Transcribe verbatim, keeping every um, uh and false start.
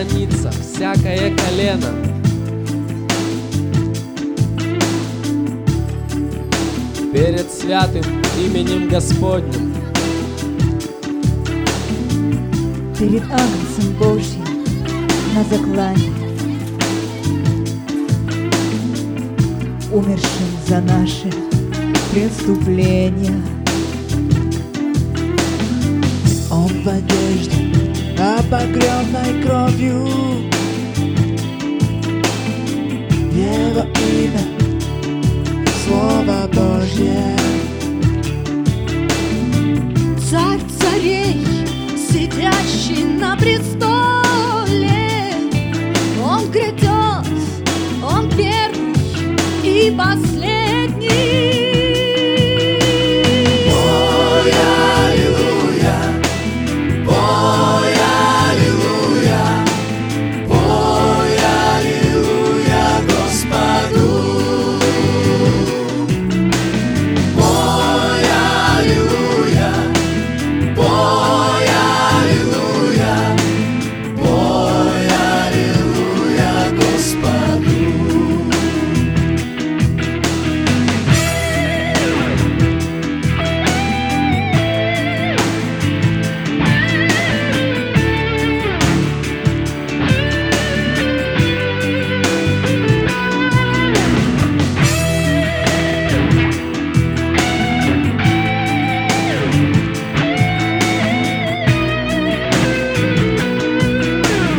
преклонится всякое колено. Перед святым именем Господним, перед Агнцем Божьим на заклане, умершим за наши преступления. Он в одежде, обогренной кровью,